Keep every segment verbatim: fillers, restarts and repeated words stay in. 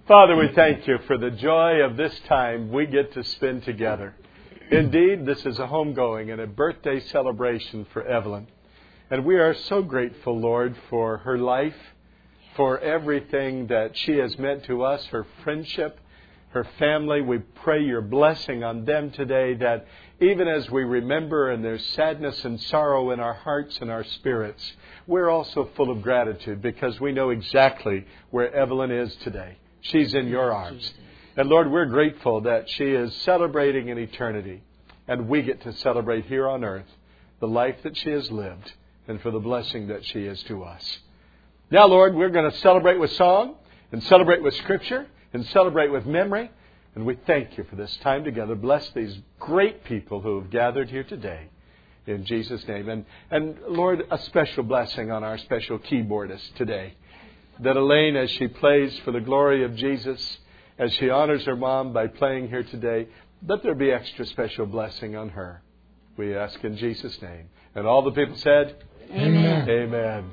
Father, we thank you for the joy of this time we get to spend together. Indeed, this is a homegoing and a birthday celebration for Evelyn. And we are so grateful, Lord, for her life, for everything that she has meant to us, her friendship, her family. We pray your blessing on them today, that even as we remember and there's sadness and sorrow in our hearts and our spirits, we're also full of gratitude because we know exactly where Evelyn is today. She's in your arms. And Lord, we're grateful that she is celebrating in eternity, and we get to celebrate here on earth the life that she has lived and for the blessing that she is to us. Now, Lord, we're going to celebrate with song and celebrate with Scripture and celebrate with memory. And we thank you for this time together. Bless these great people who have gathered here today. In Jesus' name. And, and Lord, a special blessing on our special keyboardist today. That Elaine, as she plays for the glory of Jesus, as she honors her mom by playing here today, let there be extra special blessing on her. We ask in Jesus' name. And all the people said, Amen. Amen.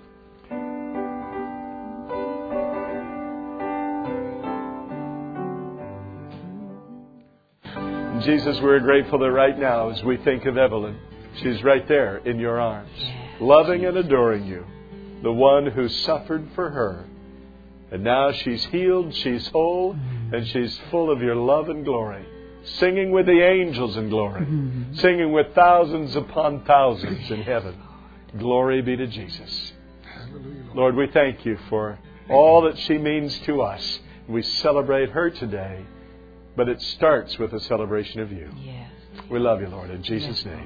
Jesus, we're grateful that right now, as we think of Evelyn, she's right there in your arms, loving and adoring you, the one who suffered for her. And now she's healed, she's whole, and she's full of your love and glory, singing with the angels in glory, singing with thousands upon thousands in heaven. Glory be to Jesus. Lord, we thank you for all that she means to us. We celebrate her today. But it starts with a celebration of you. Yes. We love you, Lord, in Jesus' name.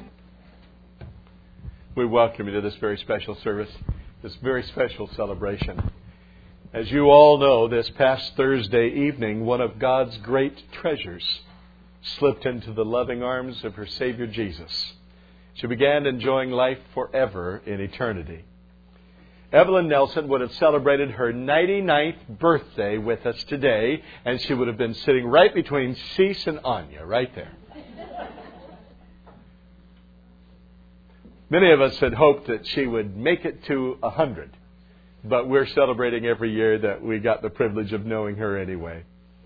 We welcome you to this very special service, this very special celebration. As you all know, this past Thursday evening, one of God's great treasures slipped into the loving arms of her Savior Jesus. She began enjoying life forever in eternity. Evelyn Nelson would have celebrated her ninety-ninth birthday with us today, and she would have been sitting right between Cease and Anya, right there. Many of us had hoped that she would make it to a hundred, but we're celebrating every year that we got the privilege of knowing her anyway.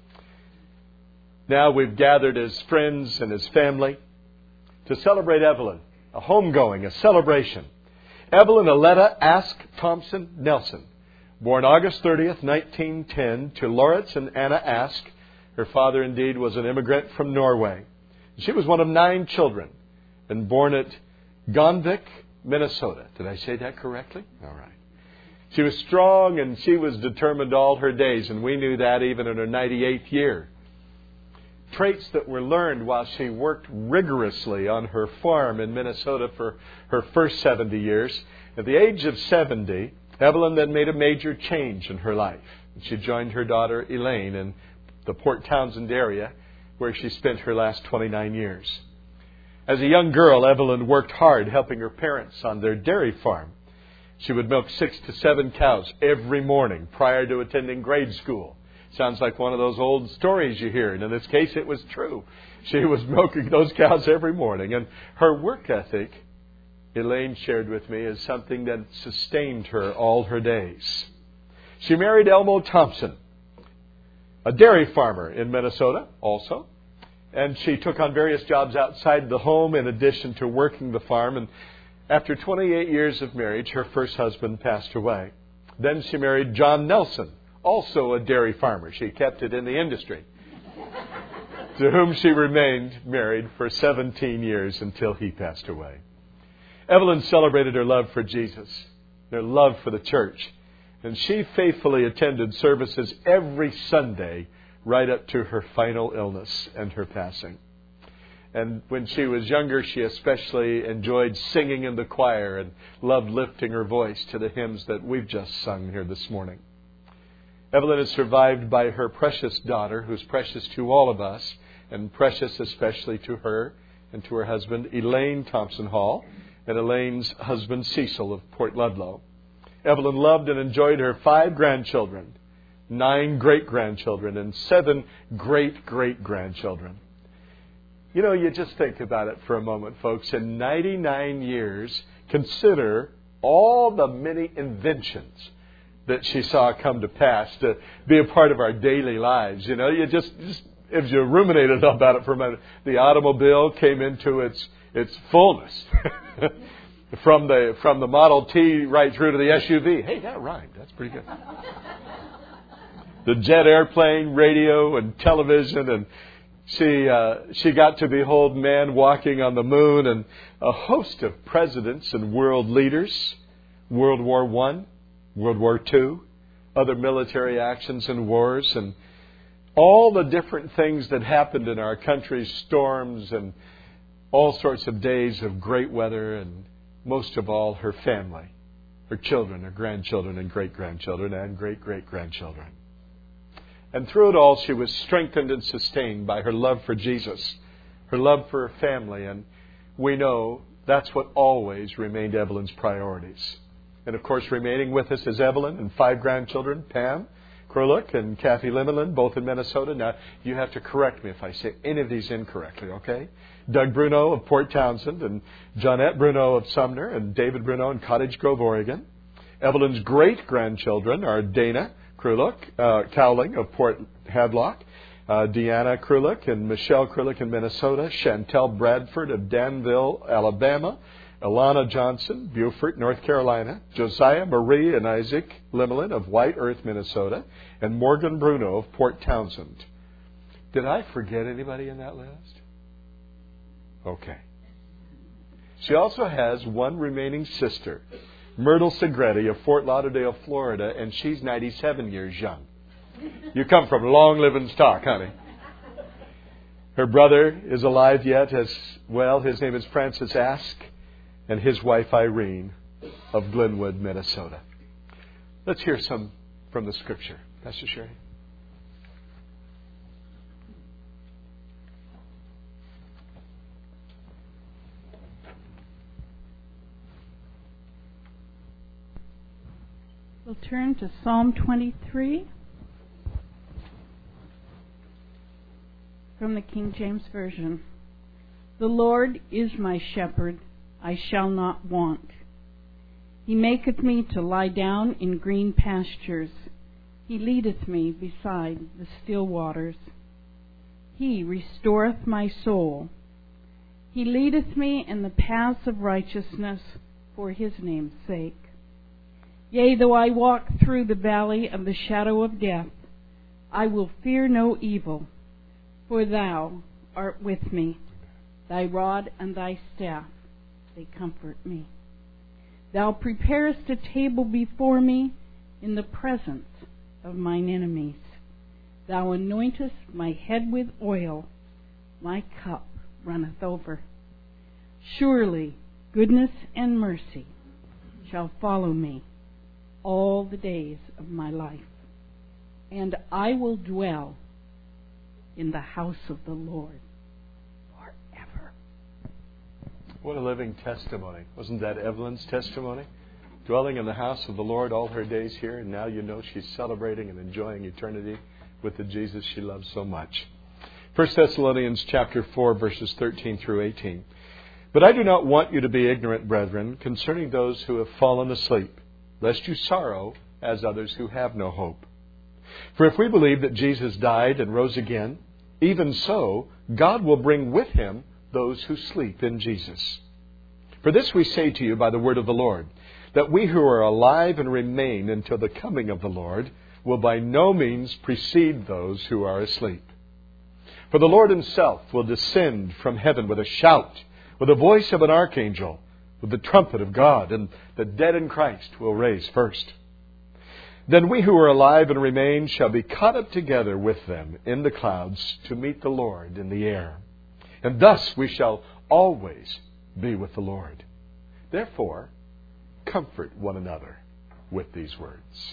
Now we've gathered as friends and as family to celebrate Evelyn, a homegoing, a celebration. Evelyn Aletta Ask Thompson Nelson, born August thirtieth, nineteen ten, to Lawrence and Anna Ask. Her father, indeed, was an immigrant from Norway. She was one of nine children and born at Gonvik, Minnesota. Did I say that correctly? All right. She was strong and she was determined all her days, and we knew that even in her ninety-eighth year. Traits that were learned while she worked rigorously on her farm in Minnesota for her first seventy years. At the age of seventy, Evelyn then made a major change in her life. She joined her daughter Elaine in the Port Townsend area, where she spent her last twenty-nine years. As a young girl, Evelyn worked hard helping her parents on their dairy farm. She would milk six to seven cows every morning prior to attending grade school. Sounds like one of those old stories you hear. And in this case, it was true. She was milking those cows every morning. And her work ethic, Elaine shared with me, is something that sustained her all her days. She married Elmo Thompson, a dairy farmer in Minnesota also. And she took on various jobs outside the home in addition to working the farm. And after twenty-eight years of marriage, her first husband passed away. Then she married John Nelson, also a dairy farmer. She kept it in the industry, to whom she remained married for seventeen years until he passed away. Evelyn celebrated her love for Jesus, her love for the church, and she faithfully attended services every Sunday right up to her final illness and her passing. And when she was younger, she especially enjoyed singing in the choir and loved lifting her voice to the hymns that we've just sung here this morning. Evelyn is survived by her precious daughter, who's precious to all of us, and precious especially to her and to her husband, Elaine Thompson Hall, and Elaine's husband, Cecil of Port Ludlow. Evelyn loved and enjoyed her five grandchildren, nine great-grandchildren, and seven great-great-grandchildren. You know, you just think about it for a moment, folks. In ninety-nine years, consider all the many inventions that she saw come to pass to be a part of our daily lives. You know, you just, just if you ruminated about it for a minute, the automobile came into its its fullness. From the from the Model T right through to the S U V. Hey, that rhymed. That's pretty good. The jet airplane, radio, and television, and she uh, she got to behold man walking on the moon, and a host of presidents and world leaders, World War One, World War Two, other military actions and wars, and all the different things that happened in our country, storms and all sorts of days of great weather, and most of all, her family, her children, her grandchildren and great-grandchildren and great-great-grandchildren. And through it all, she was strengthened and sustained by her love for Jesus, her love for her family. And we know that's what always remained Evelyn's priorities. And of course, remaining with us is Evelyn and five grandchildren, Pam Kruluk and Kathy Limelin, both in Minnesota. Now, you have to correct me if I say any of these incorrectly, okay? Doug Bruno of Port Townsend, and Johnette Bruno of Sumner, and David Bruno in Cottage Grove, Oregon. Evelyn's great-grandchildren are Dana Kruluk, uh, Cowling of Port Hadlock, uh, Deanna Kruluk and Michelle Kruluk in Minnesota, Chantel Bradford of Danville, Alabama, Alana Johnson, Beaufort, North Carolina, Josiah Marie and Isaac Limelin of White Earth, Minnesota, and Morgan Bruno of Port Townsend. Did I forget anybody in that list? Okay. She also has one remaining sister, Myrtle Segretti of Fort Lauderdale, Florida, and she's ninety-seven years young. You come from long-living stock, honey. Her brother is alive yet as well. His name is Francis Ask, and his wife Irene of Glenwood, Minnesota. Let's hear some from the Scripture. Pastor Sherry. We'll turn to Psalm twenty-three from the King James Version. The Lord is my shepherd, I shall not want. He maketh me to lie down in green pastures. He leadeth me beside the still waters. He restoreth my soul. He leadeth me in the paths of righteousness for his name's sake. Yea, though I walk through the valley of the shadow of death, I will fear no evil, for thou art with me. Thy rod and thy staff, they comfort me. Thou preparest a table before me in the presence of mine enemies. Thou anointest my head with oil, my cup runneth over. Surely goodness and mercy shall follow me all the days of my life, and I will dwell in the house of the Lord forever. What a living testimony. Wasn't that Evelyn's testimony? Dwelling in the house of the Lord all her days here, and now you know she's celebrating and enjoying eternity with the Jesus she loves so much. First Thessalonians chapter four, verses thirteen through eighteen. But I do not want you to be ignorant, brethren, concerning those who have fallen asleep, lest you sorrow as others who have no hope. For if we believe that Jesus died and rose again, even so God will bring with him those who sleep in Jesus. For this we say to you by the word of the Lord, that we who are alive and remain until the coming of the Lord will by no means precede those who are asleep. For the Lord himself will descend from heaven with a shout, with the voice of an archangel, with the trumpet of God, and the dead in Christ will raise first. Then we who are alive and remain shall be caught up together with them in the clouds to meet the Lord in the air. And thus we shall always be with the Lord. Therefore, comfort one another with these words.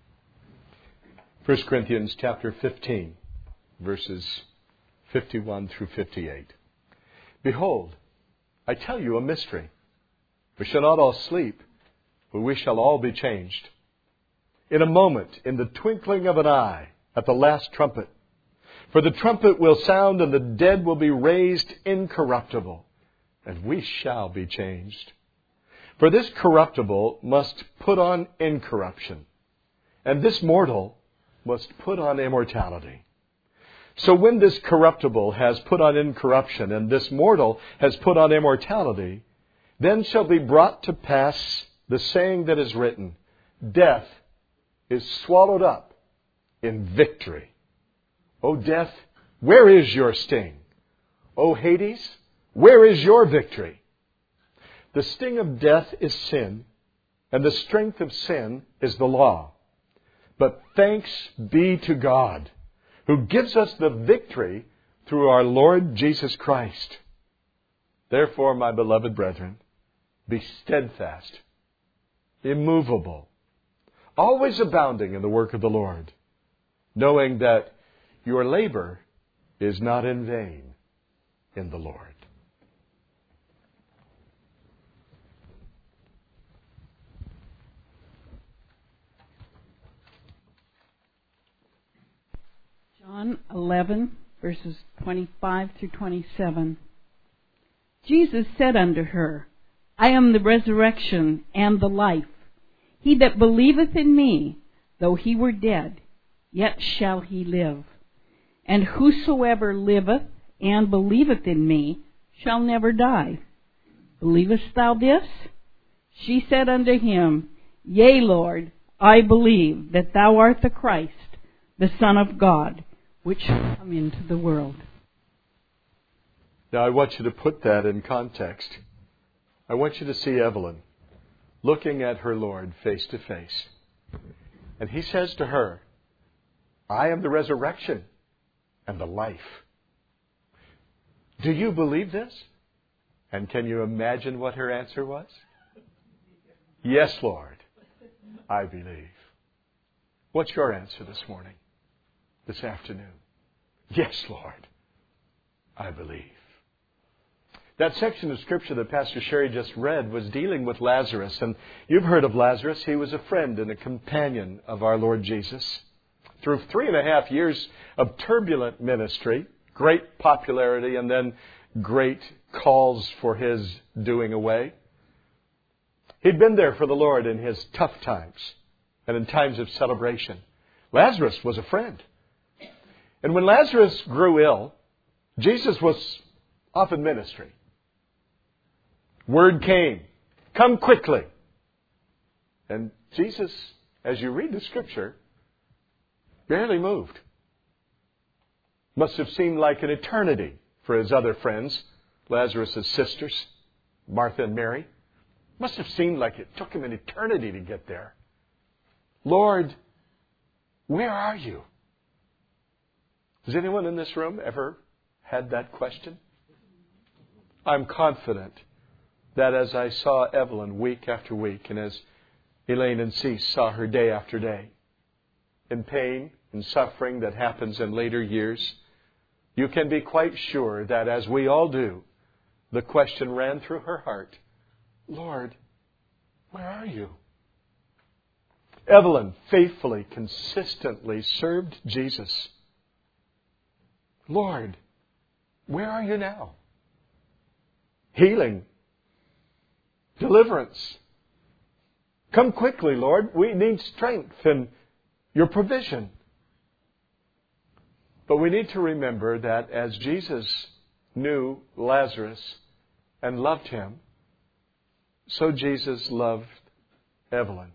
First Corinthians chapter fifteen, verses fifty-one through fifty-eight. Behold, I tell you a mystery. We shall not all sleep, but we shall all be changed. In a moment, in the twinkling of an eye, at the last trumpet. For the trumpet will sound, and the dead will be raised incorruptible, and we shall be changed. For this corruptible must put on incorruption, And this mortal must put on immortality. So when this corruptible has put on incorruption, and this mortal has put on immortality, then shall be brought to pass the saying that is written, death is swallowed up in victory. O death, where is your sting? O Hades, where is your victory? The sting of death is sin, and the strength of sin is the law. But thanks be to God, who gives us the victory through our Lord Jesus Christ. Therefore, my beloved brethren, be steadfast, immovable, always abounding in the work of the Lord, knowing that your labor is not in vain in the Lord. John eleven, verses twenty-five through twenty-seven. Jesus said unto her, I am the resurrection and the life. He that believeth in me, though he were dead, yet shall he live. And whosoever liveth and believeth in me shall never die. Believest thou this? She said unto him, Yea, Lord, I believe that thou art the Christ, the Son of God, which shall come into the world. Now I want you to put that in context. I want you to see Evelyn looking at her Lord face to face. And he says to her, I am the resurrection and the life. Do you believe this? And can you imagine what her answer was? Yes, Lord, I believe. What's your answer this morning, this afternoon? Yes, Lord, I believe. That section of Scripture that Pastor Sherry just read was dealing with Lazarus. And you've heard of Lazarus. He was a friend and a companion of our Lord Jesus. Through three and a half years of turbulent ministry, great popularity, and then great calls for his doing away, he'd been there for the Lord in his tough times and in times of celebration. Lazarus was a friend. And when Lazarus grew ill, Jesus was off in ministry. Word came, come quickly. And Jesus, as you read the Scripture, barely moved. Must have seemed like an eternity for his other friends, Lazarus' sisters, Martha and Mary. Must have seemed like it took him an eternity to get there. Lord, where are you? Has anyone in this room ever had that question? I'm confident that as I saw Evelyn week after week, and as Elaine and Cease saw her day after day, in pain and suffering that happens in later years, you can be quite sure that as we all do, the question ran through her heart, Lord, where are you? Evelyn faithfully, consistently served Jesus. Lord, where are you now? Healing, deliverance. Come quickly, Lord. We need strength and your provision. But we need to remember that as Jesus knew Lazarus and loved him, so Jesus loved Evelyn,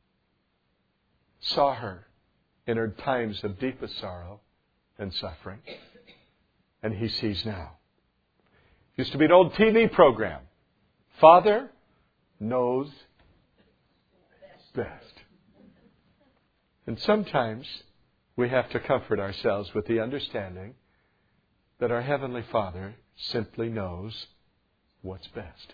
saw her in her times of deepest sorrow and suffering, and he sees now. Used to be an old T V program. Father knows best. And sometimes we have to comfort ourselves with the understanding that our Heavenly Father simply knows what's best.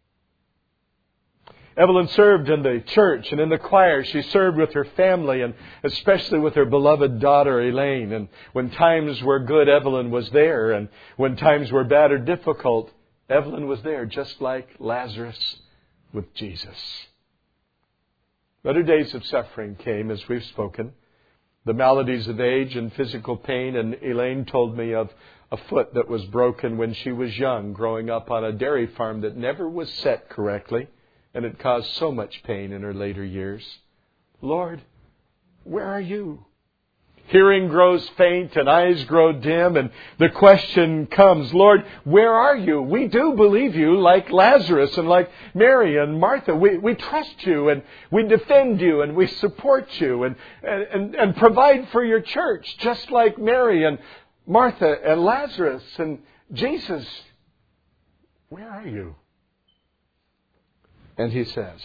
Evelyn served in the church and in the choir. She served with her family and especially with her beloved daughter Elaine. And when times were good, Evelyn was there. And when times were bad or difficult, Evelyn was there, just like Lazarus with Jesus. But her days of suffering came, as we've spoken. The maladies of age and physical pain. And Elaine told me of a foot that was broken when she was young, growing up on a dairy farm that never was set correctly. And it caused so much pain in her later years. Lord, where are you? Hearing grows faint and eyes grow dim, and the question comes, Lord, where are you? We do believe you like Lazarus and like Mary and Martha. We, we trust you and we defend you and we support you and, and, and provide for your church, just like Mary and Martha and Lazarus and Jesus. Where are you? And he says,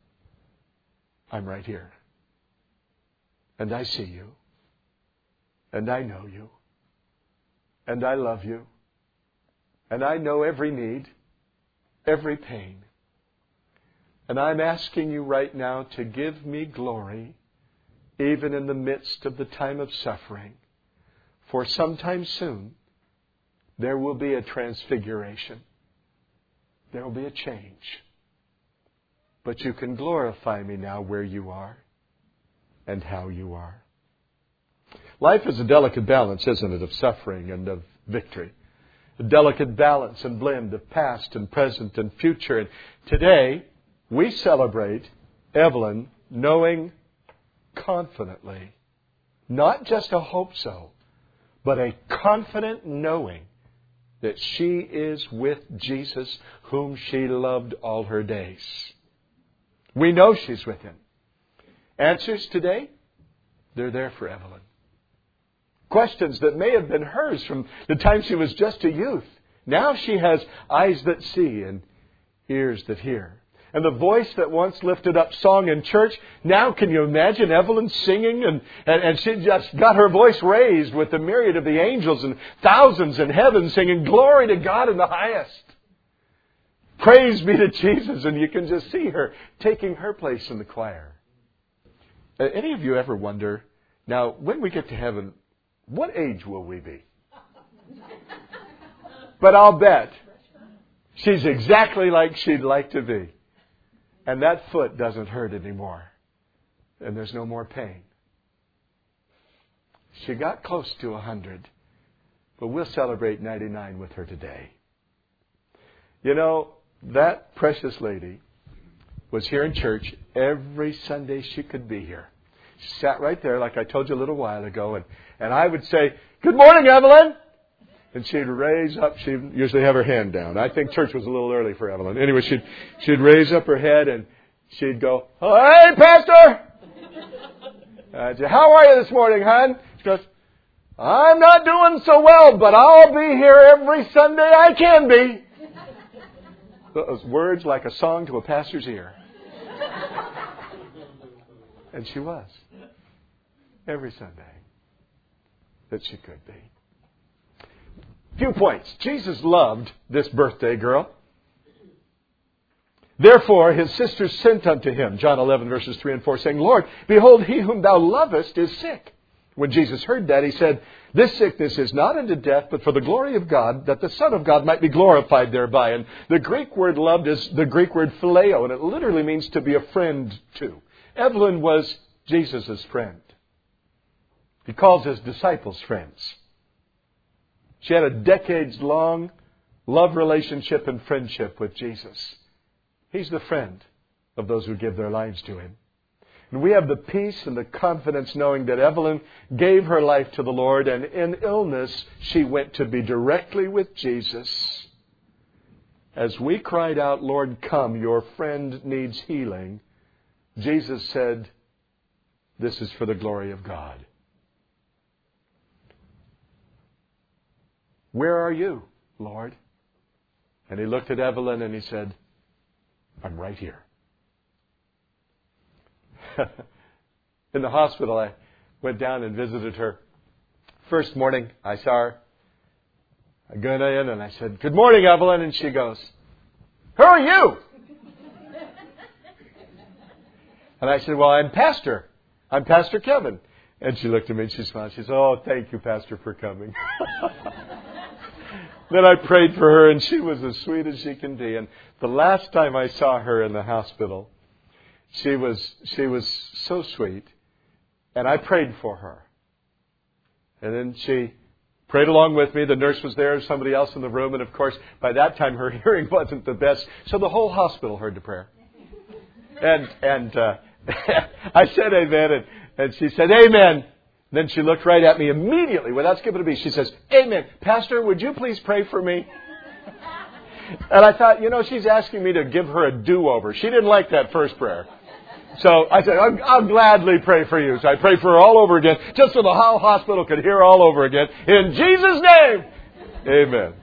I'm right here. And I see you. And I know you. And I love you. And I know every need, every pain. And I'm asking you right now to give me glory, even in the midst of the time of suffering. For sometime soon, there will be a transfiguration. There will be a change. But you can glorify me now where you are and how you are. Life is a delicate balance, isn't it, of suffering and of victory. A delicate balance and blend of past and present and future. And today, we celebrate Evelyn knowing confidently, not just a hope so, but a confident knowing that she is with Jesus, whom she loved all her days. We know she's with Him. Answers today, they're there for Evelyn. Questions that may have been hers from the time she was just a youth. Now she has eyes that see and ears that hear. And the voice that once lifted up song in church, now can you imagine Evelyn singing? And, and, and she just got her voice raised with the myriad of the angels and thousands in heaven singing, glory to God in the highest. Praise be to Jesus. And you can just see her taking her place in the choir. Uh, any of you ever wonder, now when we get to heaven, what age will we be? But I'll bet she's exactly like she'd like to be. And that foot doesn't hurt anymore. And there's no more pain. She got close to a hundred. But we'll celebrate ninety-nine with her today. You know, that precious lady was here in church every Sunday she could be here. She sat right there, like I told you a little while ago, and, and I would say, good morning, Evelyn. And she'd raise up, she'd usually have her hand down. I think church was a little early for Evelyn. Anyway, she'd, she'd raise up her head and she'd go, hey, Pastor! I'd say, how are you this morning, hon? She goes, I'm not doing so well, but I'll be here every Sunday I can be. Those words like a song to a pastor's ear. And she was. Every Sunday that she could be. Few points. Jesus loved this birthday girl. Therefore, his sisters sent unto him, John eleven, verses three and four, saying, Lord, behold, he whom thou lovest is sick. When Jesus heard that, he said, this sickness is not unto death, but for the glory of God, that the Son of God might be glorified thereby. And the Greek word loved is the Greek word phileo, and it literally means to be a friend to. Evelyn was Jesus' friend. He calls his disciples friends. She had a decades-long love relationship and friendship with Jesus. He's the friend of those who give their lives to Him. And we have the peace and the confidence knowing that Evelyn gave her life to the Lord, and in illness she went to be directly with Jesus. As we cried out, Lord, come, your friend needs healing, Jesus said, this is for the glory of God. Where are you, Lord? And he looked at Evelyn and he said, I'm right here. In the hospital, I went down and visited her. First morning, I saw her. I got in and I said, good morning, Evelyn. And she goes, who are you? And I said, well, I'm Pastor. I'm Pastor Kevin. And she looked at me and she smiled. She said, oh, thank you, Pastor, for coming. Then I prayed for her, and she was as sweet as she can be. And the last time I saw her in the hospital, she was she was so sweet. And I prayed for her. And then she prayed along with me. The nurse was there, somebody else in the room. And, of course, by that time, her hearing wasn't the best. So the whole hospital heard the prayer. And and uh, I said amen. And, And she said, amen. Then she looked right at me immediately without skipping a beat. She says, amen. Pastor, would you please pray for me? And I thought, you know, she's asking me to give her a do-over. She didn't like that first prayer. So I said, I'll, I'll gladly pray for you. So I prayed for her all over again, just so the whole hospital could hear all over again. In Jesus' name, amen.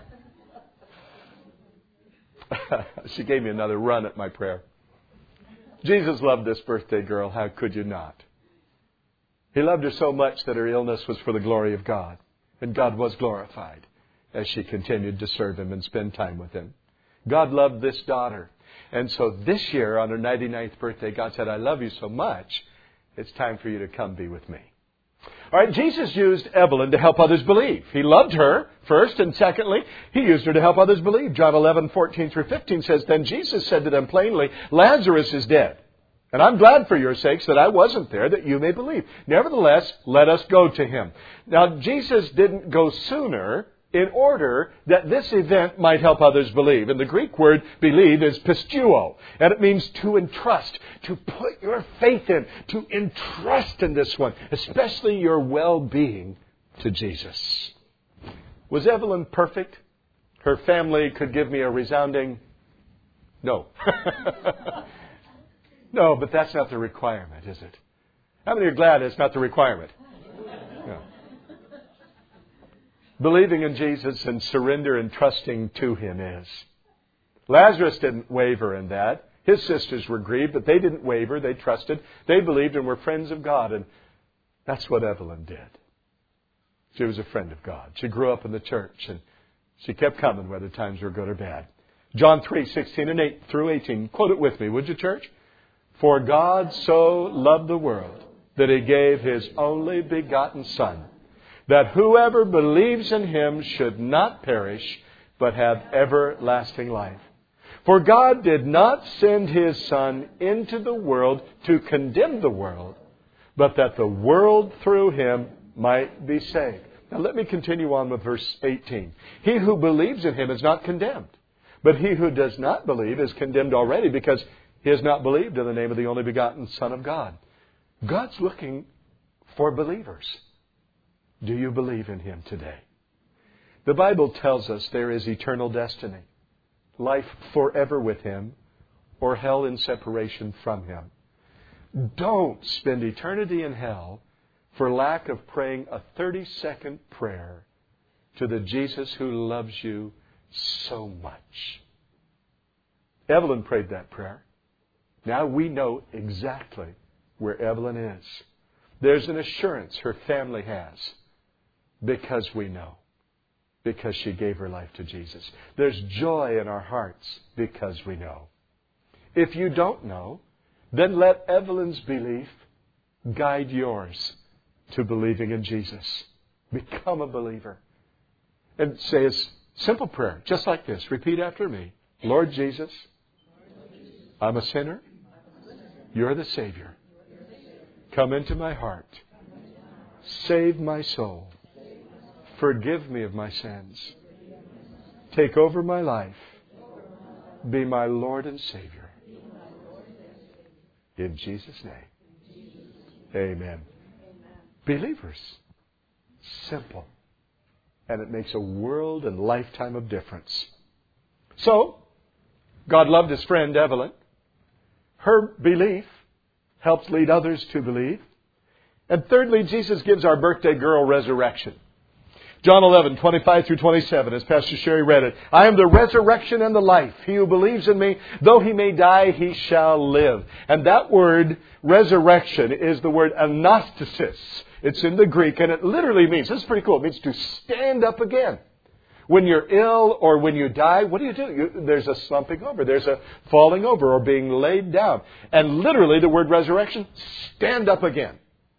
She gave me another run at my prayer. Jesus loved this birthday girl. How could you not? He loved her so much that her illness was for the glory of God. And God was glorified as she continued to serve Him and spend time with Him. God loved this daughter. And so this year, on her ninety-ninth birthday, God said, I love you so much, it's time for you to come be with me. All right, Jesus used Evelyn to help others believe. He loved her first, and secondly, He used her to help others believe. John eleven, fourteen through fifteen says, Then Jesus said to them plainly, Lazarus is dead. And I'm glad for your sakes that I wasn't there, that you may believe. Nevertheless, let us go to him. Now, Jesus didn't go sooner in order that this event might help others believe. And the Greek word believe is pisteuo. And it means to entrust, to put your faith in, to entrust in this one, especially your well-being to Jesus. Was Evelyn perfect? Her family could give me a resounding no. No, but that's not the requirement, is it? How many are glad it's not the requirement? No. Believing in Jesus and surrender and trusting to Him is. Lazarus didn't waver in that. His sisters were grieved, but they didn't waver. They trusted. They believed and were friends of God. And that's what Evelyn did. She was a friend of God. She grew up in the church, and she kept coming whether times were good or bad. John three, sixteen and eight through eighteen. Quote it with me, would you, church? For God so loved the world that He gave His only begotten Son, that whoever believes in Him should not perish, but have everlasting life. For God did not send His Son into the world to condemn the world, but that the world through Him might be saved. Now let me continue on with verse eighteen. He who believes in Him is not condemned, but he who does not believe is condemned already, because he has not believed in the name of the only begotten Son of God. God's looking for believers. Do you believe in Him today? The Bible tells us there is eternal destiny, life forever with Him, or hell in separation from Him. Don't spend eternity in hell for lack of praying a thirty-second prayer to the Jesus who loves you so much. Evelyn prayed that prayer. Now we know exactly where Evelyn is. There's an assurance her family has because we know. Because she gave her life to Jesus. There's joy in our hearts because we know. If you don't know, then let Evelyn's belief guide yours to believing in Jesus. Become a believer. And say a simple prayer, just like this. Repeat after me. Lord Jesus, I'm a sinner. You're the Savior. Come into my heart. Save my soul. Forgive me of my sins. Take over my life. Be my Lord and Savior. In Jesus' name. Amen. Believers. Simple. And it makes a world and lifetime of difference. So, God loved His friend Evelyn. Her belief helps lead others to believe. And thirdly, Jesus gives our birthday girl resurrection. John eleven, twenty-five through twenty-seven, as Pastor Sherry read it. I am the resurrection and the life. He who believes in me, though he may die, he shall live. And that word, resurrection, is the word anastasis. It's in the Greek, and it literally means, this is pretty cool, it means to stand up again. When you're ill or when you die, what do you do? You, there's a slumping over. There's a falling over or being laid down. And literally the word resurrection, stand up again.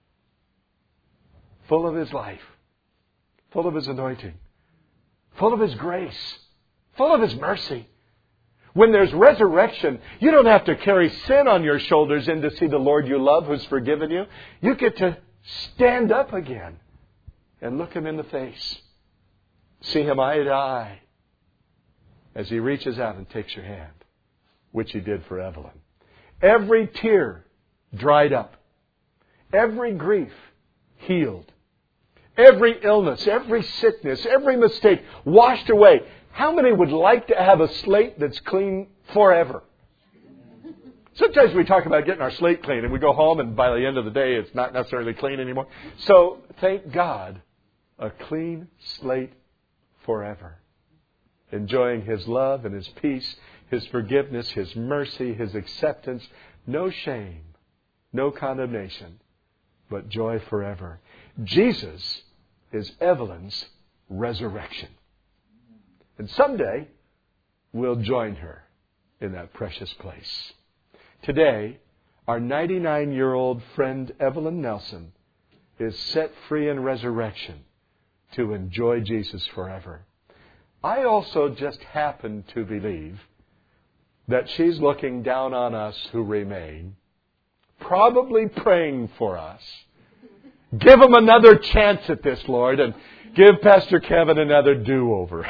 Full of His life. Full of His anointing. Full of His grace. Full of His mercy. When there's resurrection, you don't have to carry sin on your shoulders in to see the Lord you love who's forgiven you. You get to stand up again and look Him in the face. See Him eye to eye as He reaches out and takes your hand, which He did for Evelyn. Every tear dried up. every grief healed, every illness, every sickness, every mistake washed away. How many would like to have a slate that's clean forever? Sometimes we talk about getting our slate clean and we go home and by the end of the day it's not necessarily clean anymore. So thank God, a clean slate forever. Enjoying His love and His peace, His forgiveness, His mercy, His acceptance. No shame, no condemnation, but joy forever. Jesus is Evelyn's resurrection. And someday we'll join her in that precious place. Today, our ninety-nine-year-old friend Evelyn Nelson is set free in resurrection to enjoy Jesus forever. I also just happen to believe that she's looking down on us who remain, probably praying for us. Give them another chance at this, Lord, and give Pastor Kevin another do-over.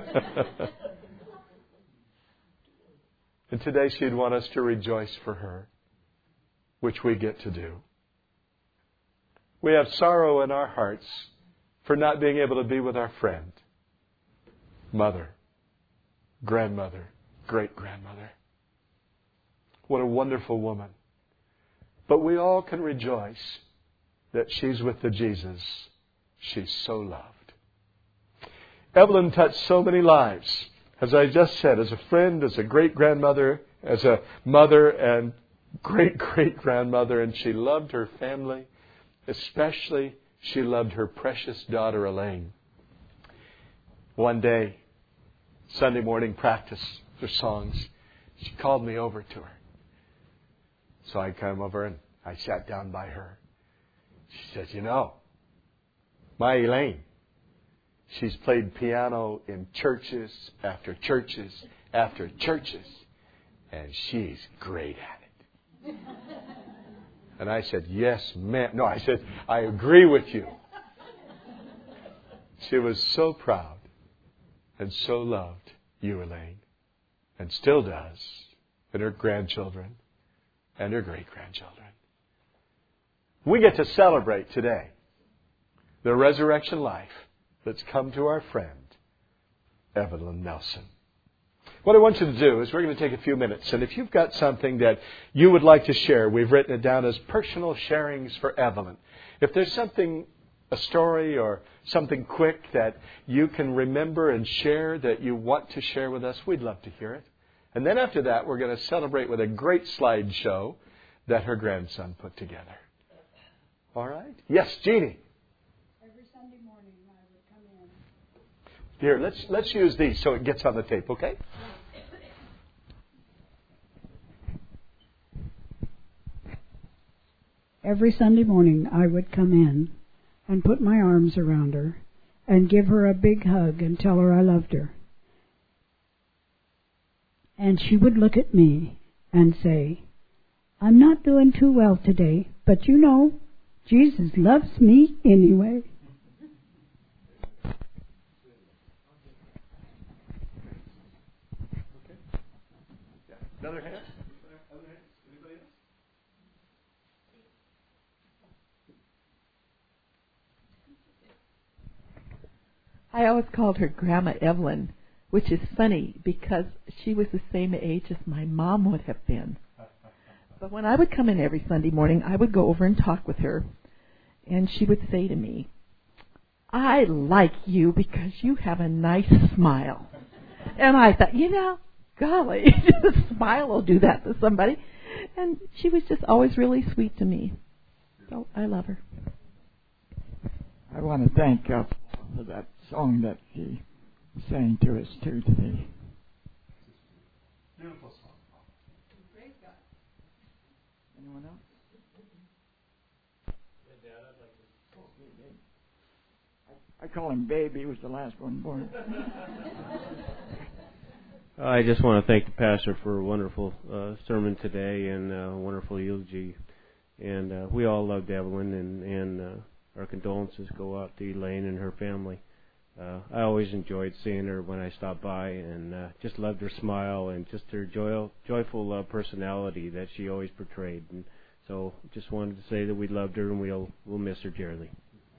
And today she'd want us to rejoice for her, which we get to do. We have sorrow in our hearts for not being able to be with our friend, mother, grandmother, great-grandmother. What a wonderful woman. But we all can rejoice that she's with the Jesus she so loved. Evelyn touched so many lives. As I just said, as a friend, as a great-grandmother, as a mother and great-great-grandmother, and she loved her family. Especially, she loved her precious daughter, Elaine. One day, Sunday morning practice for songs, she called me over to her. So I came over and I sat down by her. She says, you know, my Elaine, she's played piano in churches after churches after churches, and she's great at it. And I said, yes, ma'am. No, I said, I agree with you. She was so proud and so loved you, Elaine, and still does, and her grandchildren and her great-grandchildren. We get to celebrate today the resurrection life that's come to our friend, Evelyn Nelson. What I want you to do is we're going to take a few minutes, and if you've got something that you would like to share, we've written it down as personal sharings for Evelyn. If there's something, a story or something quick that you can remember and share that you want to share with us, we'd love to hear it. And then after that, we're going to celebrate with a great slideshow that her grandson put together. All right? Yes, Jeannie. Every Sunday morning I would come in. Here, let's let's use these so it gets on the tape, okay? Every Sunday morning I would come in and put my arms around her and give her a big hug and tell her I loved her. And she would look at me and say, I'm not doing too well today, but you know, Jesus loves me anyway. Another hand? Other hand? Anybody else? I always called her Grandma Evelyn, which is funny because she was the same age as my mom would have been. But when I would come in every Sunday morning, I would go over and talk with her, and she would say to me, I like you because you have a nice smile. And I thought, you know, golly, a smile will do that to somebody. And she was just always really sweet to me. So I love her. I want to thank uh, for that song that he sang to us too today. Beautiful song. Praise God. Anyone else? Yeah, Dad, I'd like to. Oh, baby. I, I call him Baby. He was the last one born. I just want to thank the pastor for a wonderful uh, sermon today and a wonderful eulogy. And uh, we all loved Evelyn, and, and uh, our condolences go out to Elaine and her family. Uh, I always enjoyed seeing her when I stopped by, and uh, just loved her smile and just her joy, joyful uh, personality that she always portrayed. And So just wanted to say that we loved her and we'll we'll miss her dearly.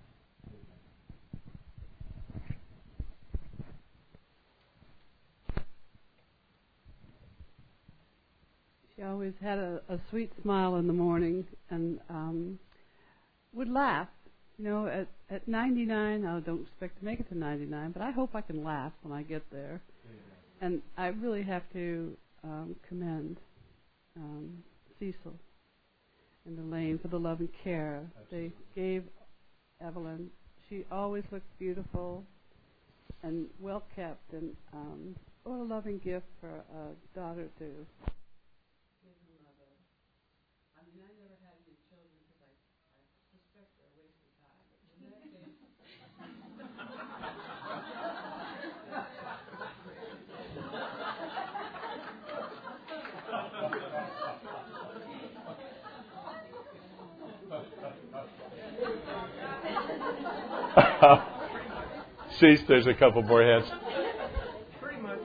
She always had a, a sweet smile in the morning and um, would laugh. You know, at, at ninety-nine, I don't expect to make it to ninety-nine, but I hope I can laugh when I get there. Yeah. And I really have to um, commend um, Cecil and Elaine for the love and care Absolutely. They gave Evelyn. She always looked beautiful and well kept, and um, what a loving gift for a daughter to. Cease, there's a couple more hands. Pretty much.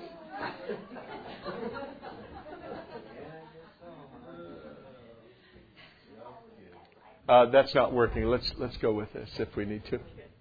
Uh, that's not working. Let's let's go with this if we need to.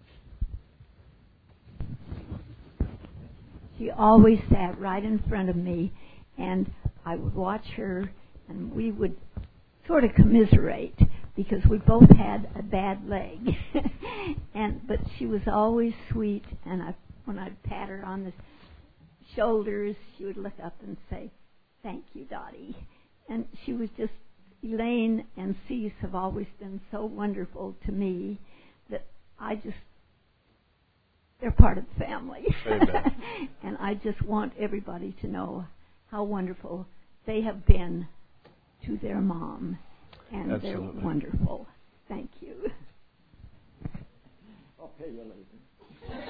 She always sat right in front of me, and I would watch her, and we would sort of commiserate because we both had a bad leg. and but she was always sweet, and I, when I'd pat her on the shoulders, she would look up and say, "Thank you, Dottie." And she was just, Elaine and Cease have always been so wonderful to me that I just, they're part of the family. And I just want everybody to know how wonderful they have been to their mom. And Absolutely. They're wonderful. Thank you. I'll pay you later.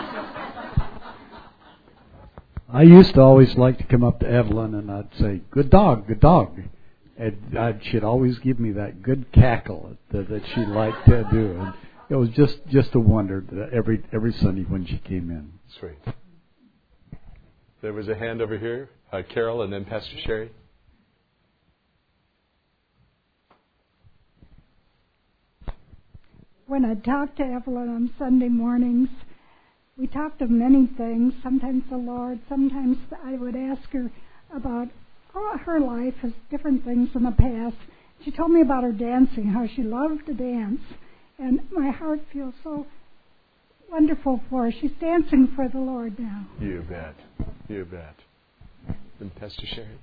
I used to always like to come up to Evelyn and I'd say, "Good dog, good dog." And I'd, she'd always give me that good cackle that, that she liked to do. And it was just, just a wonder that every every Sunday when she came in. Sweet. There was a hand over here, uh, Carol, and then Pastor Sherry. When I talked to Evelyn on Sunday mornings, we talked of many things, sometimes the Lord, sometimes I would ask her about all her life, as different things in the past. She told me about her dancing, how she loved to dance, and my heart feels so wonderful for her. She's dancing for the Lord now. You bet. You bet. And Pastor Sherry.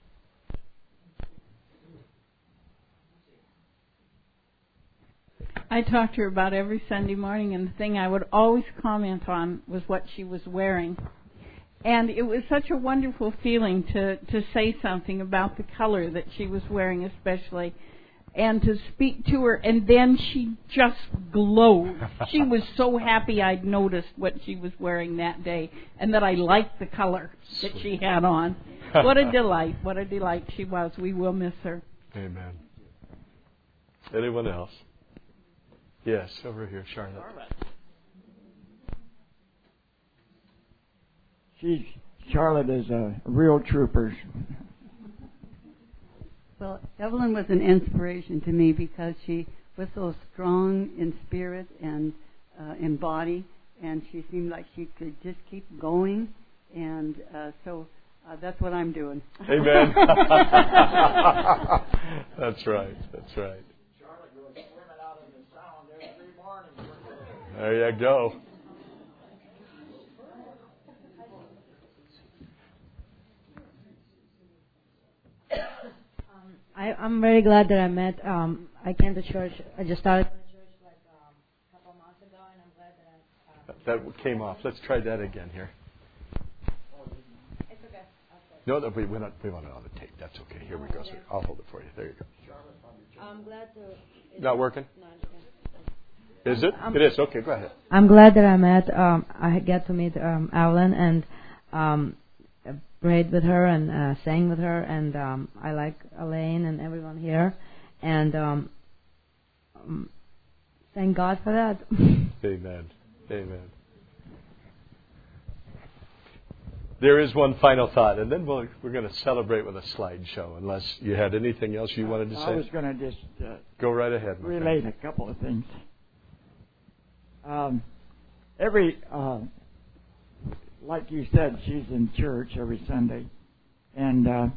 I talked to her about every Sunday morning, and the thing I would always comment on was what she was wearing. And it was such a wonderful feeling to, to say something about the color that she was wearing especially, and to speak to her, and then she just glowed. She was so happy I'd noticed what she was wearing that day, and that I liked the color that she had on. What a delight, what a delight she was. We will miss her. Amen. Anyone else? Yes, over here, Charlotte. She's, Charlotte is a real trooper. Well, Evelyn was an inspiration to me because she was so strong in spirit and uh, in body, and she seemed like she could just keep going, and uh, so uh, that's what I'm doing. Amen. That's right. That's right. There you go. Um, I, I'm very glad that I met. Um, I came to church. I just started to church like um, a couple months ago, and I'm glad that I. Uh, that came off. Let's try that again here. It's okay. No, no, we we not we want it on the tape. That's okay. Here we go. So I'll hold it for you. There you go. I'm glad to. Not working? No, Is it? Um, it is. Okay, go ahead. I'm glad that I met. Um, I get to meet um, Evelyn and um, prayed with her and uh, sang with her, and um, I like Elaine and everyone here, and um, um, thank God for that. Amen. Amen. There is one final thought, and then we'll, we're going to celebrate with a slideshow, unless you had anything else you wanted to say. I was going to just uh, go right ahead. Relate a couple of things. Um, every, uh, like you said, she's in church every Sunday, and uh,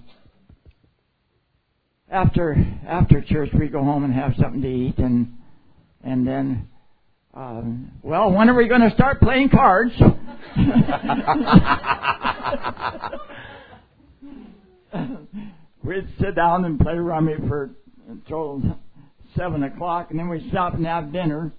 after after church we go home and have something to eat, and and then, um, well, when are we going to start playing cards? We'd sit down and play rummy for until seven o'clock, and then we'd stop and have dinner.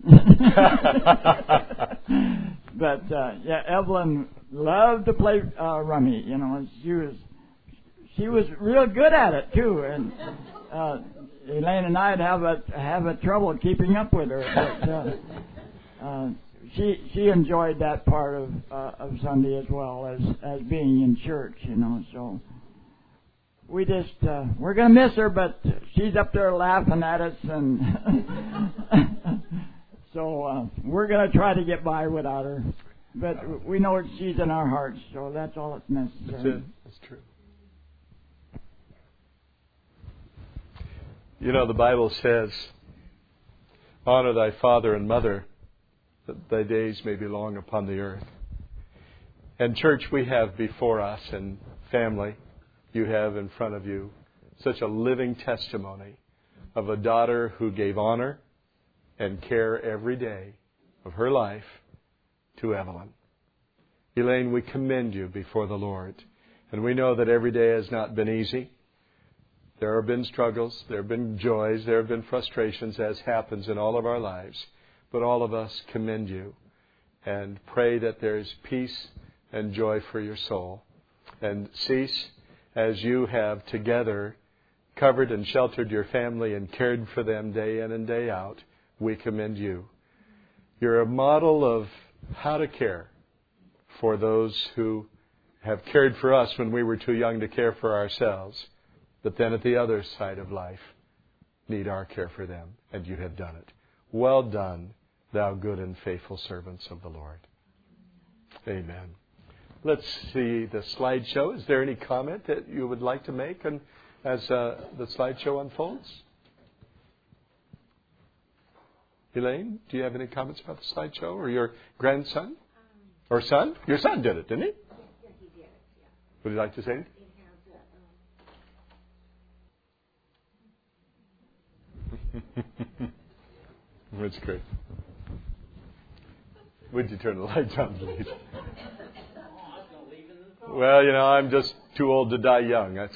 But uh, yeah, Evelyn loved to play uh, rummy. You know, she was she was real good at it too, and uh, Elaine and I'd have a have a trouble keeping up with her. But, uh, uh, she she enjoyed that part of uh, of Sunday as well as as being in church. You know, so. We just, uh, we're going to miss her, but she's up there laughing at us, and so uh, we're going to try to get by without her. But we know she's in our hearts, so that's all that's necessary. That's it. That's true. You know, the Bible says, honor thy father and mother, that thy days may be long upon the earth. And church, we have before us, and family, you have in front of you such a living testimony of a daughter who gave honor and care every day of her life to Evelyn. Elaine, we commend you before the Lord. And we know that every day has not been easy. There have been struggles, there have been joys, there have been frustrations, as happens in all of our lives. But all of us commend you and pray that there is peace and joy for your soul. And cease as you have together covered and sheltered your family and cared for them day in and day out, we commend you. You're a model of how to care for those who have cared for us when we were too young to care for ourselves, but then at the other side of life need our care for them, and you have done it. Well done, thou good and faithful servants of the Lord. Amen. Let's see the slideshow. Is there any comment that you would like to make and as uh, the slideshow unfolds? Elaine, do you have any comments about the slideshow or your grandson? Um, or son? Your son did it, didn't he? Yeah, he did it, yeah. Would you like to say anything? It has um... That's great. Would you turn the lights on, please? Well, you know, I'm just too old to die young. That's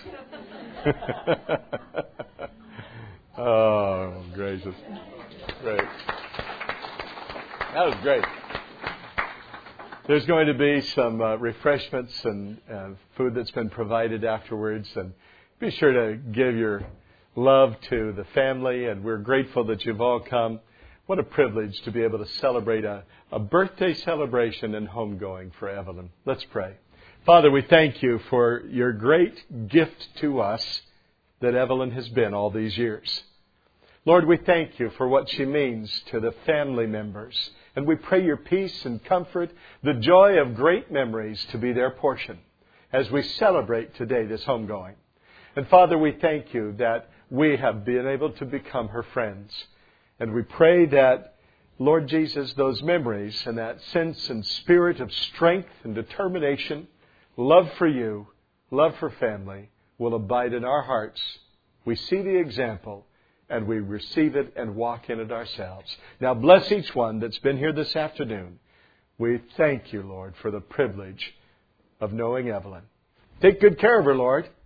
oh, gracious. Great. That was great. There's going to be some uh, refreshments and uh, food that's been provided afterwards. And be sure to give your love to the family. And we're grateful that you've all come. What a privilege to be able to celebrate a, a birthday celebration and homegoing for Evelyn. Let's pray. Father, we thank you for your great gift to us that Evelyn has been all these years. Lord, we thank you for what she means to the family members. And we pray your peace and comfort, the joy of great memories to be their portion as we celebrate today this homegoing. And Father, we thank you that we have been able to become her friends. And we pray that, Lord Jesus, those memories and that sense and spirit of strength and determination, love for you, love for family, will abide in our hearts. We see the example, and we receive it and walk in it ourselves. Now bless each one that's been here this afternoon. We thank you, Lord, for the privilege of knowing Evelyn. Take good care of her, Lord.